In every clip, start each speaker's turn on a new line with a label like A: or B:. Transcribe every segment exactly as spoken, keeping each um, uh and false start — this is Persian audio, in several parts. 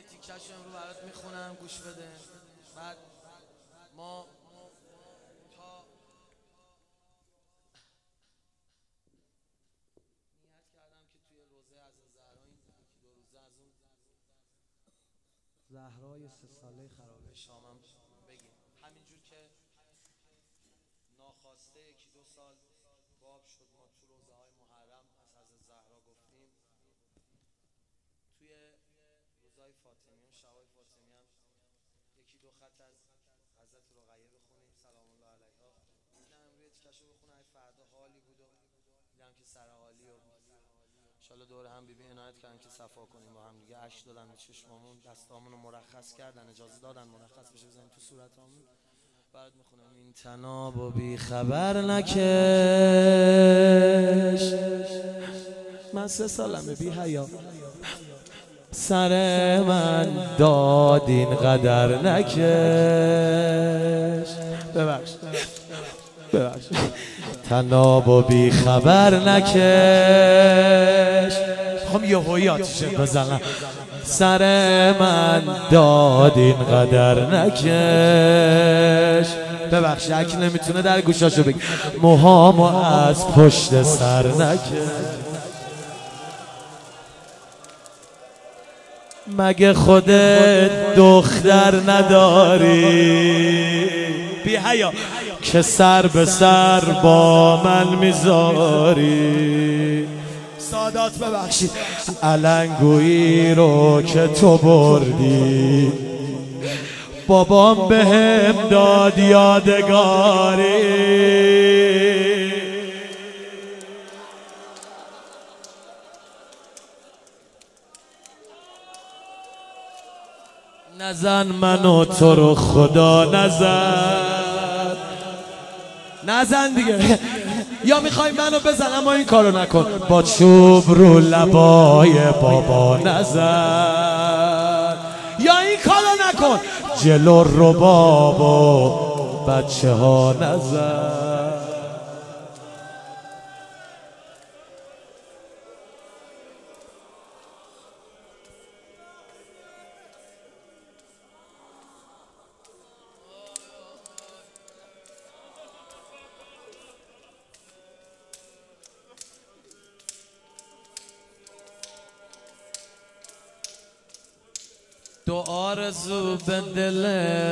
A: یه تیکش رو برات میخونم گوش بده. بعد ما تا نیت کردم که توی روزه از زهرا این یکی دو روزه از اون زهرای سه ساله خرابه شامم بگیم، همینجور که ناخواسته یکی دو سال باب شد. ما تو روزه های محرم از حضرت زهرا گفتیم، توی روزای فاطمی و شبای فاطمی هم یکی دو خط از حضرت رقیه بخونیم سلام الله علیها. دیدم روی تیکشو بخونم، فردا حالی بود و دیدم که سر حالی و انشالله دور هم بیبی عنایت کردن که صفا کنیم با هم دیگه. عشق دادن به چشمامون، دستامون رو مرخص کردن، اجازه دادن مرخص بشه بزنیم تو صورتامون. برات میخونم. این تناب و بی خبر نکش، من سه سالمه بی حیا، سر من داد این قدر نکش. ببخش ببخش تناب و بی خبر نکش، خب یه هویاتشه بزنم. سر من داد این قدر نکش. ببخش اگه نمیتونه در گوشاشو بگی. موهامو از پشت سر نکش، مگه خودت دختر نداری بی حیا که سر به سر با من میذاری؟ سادات ببخشید علنگویی رو که تو بردی بابام بهم داد یادگاری. نزن منو تو رو خدا نزن، نزن دیگه. یا میخوای منو بزن اما این کارو نکن. با چوب رو لبای بابا نزن، یا این کارو نکن. جلو رو بابا بچه ها نزن. دو آرزو به دل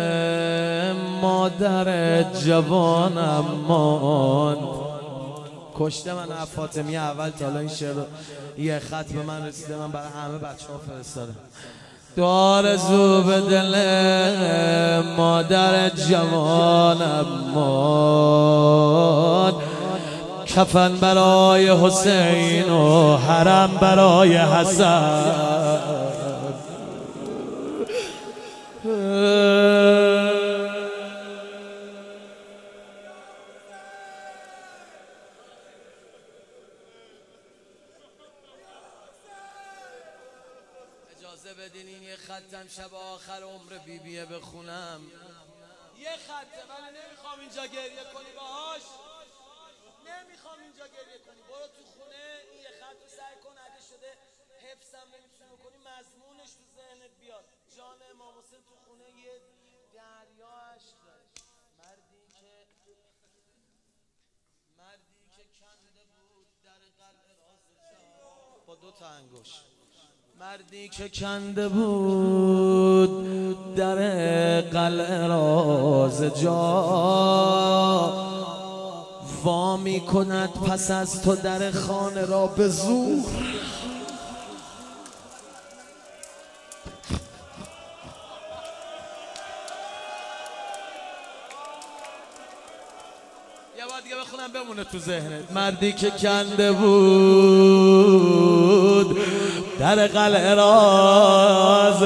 A: مادر جوانم ماند. کشته من از فاطمی اول تا این شعر رو یه خط به من رسیده، من برای همه بچه ها فرستادم. دو آرزو به دل مادر جوانم ماند، کفن برای حسین و حرم برای حسن. اجازه بدین این یه خطم شب آخر عمر بیبیه بخونم. یه خطه ولی نمیخوام اینجا گریه کنی باهاش، نمیخوام اینجا گریه کنی. برو تو خونه این یه خط رو سعی کن اگه شده حفظم نمیتونی کنی مضمونش تو ذهنت بیاد. جان امام حسین تو خونه یه دریا عشق داشت. مردی که مردی که کنده بود در قلعه راز جان با دو تا انگوش. مردی که کنده بود در قلعه راز جان، وا می کند پس از تو در خانه را به زور. یه بار دیگه بخونم بمونه تو ذهنت. مردی که کنده بود در قلعه راز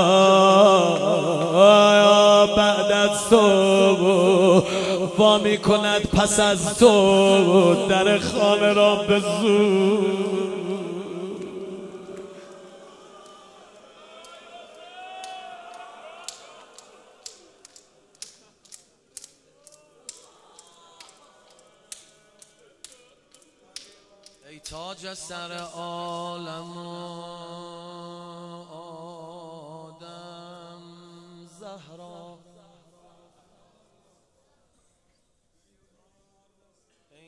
A: جان، بعد از تو وا می کند پس از تو در خانه را به زور. ای تاج سر عالم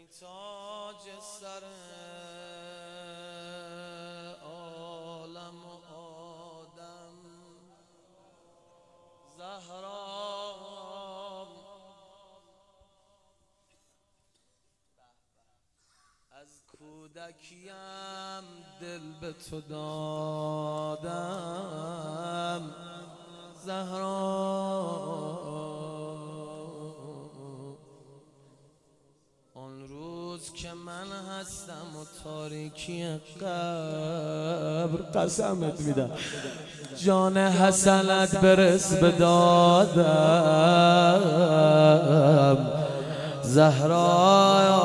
A: تاج سر عالم و آدم زهرا از کودکیم دل به تو دادم زهرا آن روز که من هستم و تاریکی قبر قسمت میدم جان حسنت برس به دادم زهرا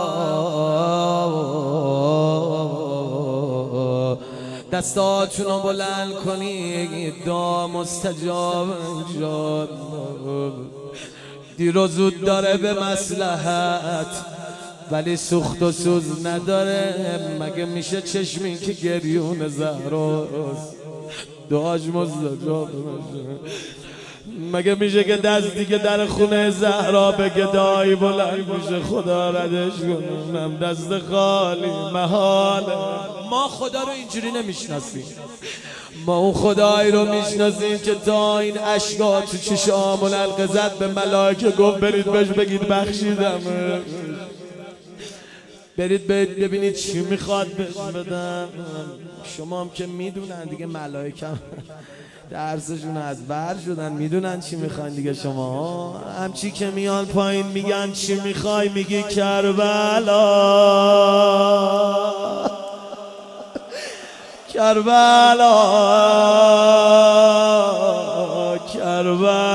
A: دستاتونو بلند کنید دعا مستجاب جان دیر و زود داره به مصلحت ولی سوخت و سوز نداره مگه میشه چشمی که گریون زهراست دعاش مستجاب نشه مگه میشه که دستی که در خونه زهرا بگه دایی بلند میشه خدا ردش کنم دست خالی محاله ما خدا رو اینجوری نمیشناسیم ما اون خدایی رو میشناسیم که تا این اشکا تو چشام و حلقه زد به ملائکه گفت برید بهش بگید بخشیدم برید ببینید چی میخواد بهش بدم شما هم که میدونن دیگه ملائکه درسشون از بر شدن میدونن چی میخواین دیگه شما همچی که میان پایین میگن چی میخوای میگی کربلا کربلا کربلا